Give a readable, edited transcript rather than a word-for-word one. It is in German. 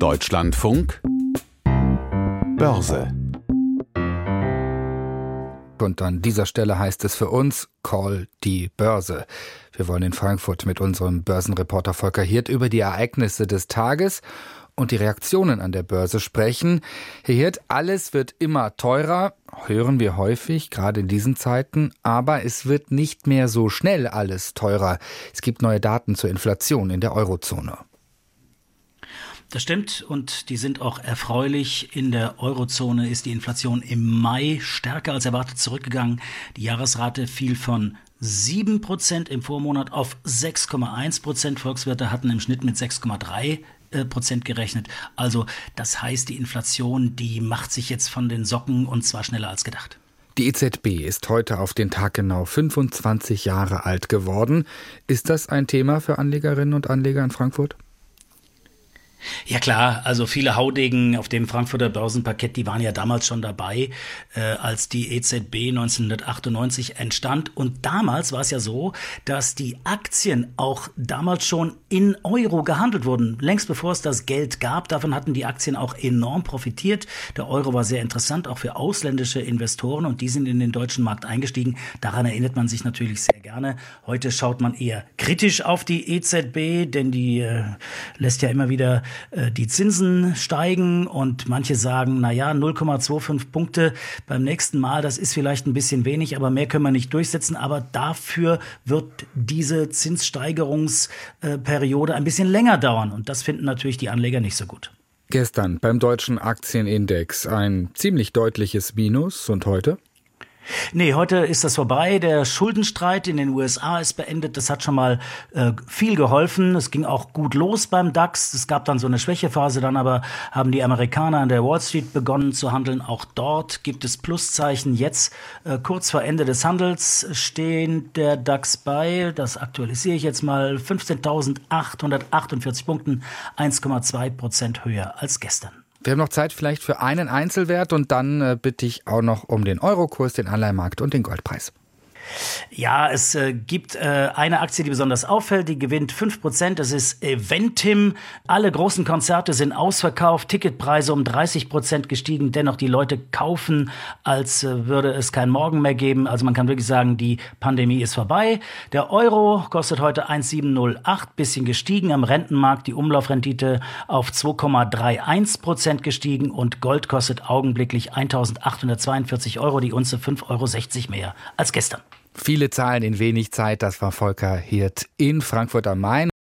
Deutschlandfunk Börse. Und an dieser Stelle heißt es für uns, Call die Börse. Wir wollen in Frankfurt mit unserem Börsenreporter Volker Hirt über die Ereignisse des Tages und die Reaktionen an der Börse sprechen. Herr Hirt, alles wird immer teurer, hören wir häufig, gerade in diesen Zeiten, aber es wird nicht mehr so schnell alles teurer. Es gibt neue Daten zur Inflation in der Eurozone. Das stimmt und die sind auch erfreulich. In der Eurozone ist die Inflation im Mai stärker als erwartet zurückgegangen. Die Jahresrate fiel von 7% im Vormonat auf 6,1%. Volkswirte hatten im Schnitt mit 6,3% gerechnet. Also das heißt, die Inflation, die macht sich jetzt von den Socken und zwar schneller als gedacht. Die EZB ist heute auf den Tag genau 25 Jahre alt geworden. Ist das ein Thema für Anlegerinnen und Anleger in Frankfurt? Ja klar, also viele Haudegen auf dem Frankfurter Börsenparkett, die waren ja damals schon dabei, als die EZB 1998 entstand. Und damals war es ja so, dass die Aktien auch damals schon in Euro gehandelt wurden. Längst bevor es das Geld gab, davon hatten die Aktien auch enorm profitiert. Der Euro war sehr interessant, auch für ausländische Investoren, und die sind in den deutschen Markt eingestiegen. Daran erinnert man sich natürlich sehr gerne. Heute schaut man eher kritisch auf die EZB, denn die lässt ja immer wieder die Zinsen steigen und manche sagen, 0,25 Punkte beim nächsten Mal, das ist vielleicht ein bisschen wenig, aber mehr können wir nicht durchsetzen. Aber dafür wird diese Zinssteigerungsperiode ein bisschen länger dauern und das finden natürlich die Anleger nicht so gut. Gestern beim deutschen Aktienindex ein ziemlich deutliches Minus und heute? Nee, heute ist das vorbei. Der Schuldenstreit in den USA ist beendet. Das hat schon mal viel geholfen. Es ging auch gut los beim DAX. Es gab dann so eine Schwächephase. Dann aber haben die Amerikaner an der Wall Street begonnen zu handeln. Auch dort gibt es Pluszeichen. Jetzt, kurz vor Ende des Handels, stehen der DAX bei, das aktualisiere ich jetzt mal, 15.848 Punkten, 1,2% höher als gestern. Wir haben noch Zeit vielleicht für einen Einzelwert und dann bitte ich auch noch um den Eurokurs, den Anleihenmarkt und den Goldpreis. Ja, es gibt eine Aktie, die besonders auffällt, die gewinnt 5%, das ist Eventim. Alle großen Konzerte sind ausverkauft, Ticketpreise um 30% gestiegen, dennoch die Leute kaufen, als würde es kein Morgen mehr geben. Also man kann wirklich sagen, die Pandemie ist vorbei. Der Euro kostet heute 1,708, bisschen gestiegen am Rentenmarkt, die Umlaufrendite auf 2,31% gestiegen und Gold kostet augenblicklich 1.842 Euro, die Unze 5,60 Euro mehr als gestern. Viele Zahlen in wenig Zeit, das war Volker Hirt in Frankfurt am Main.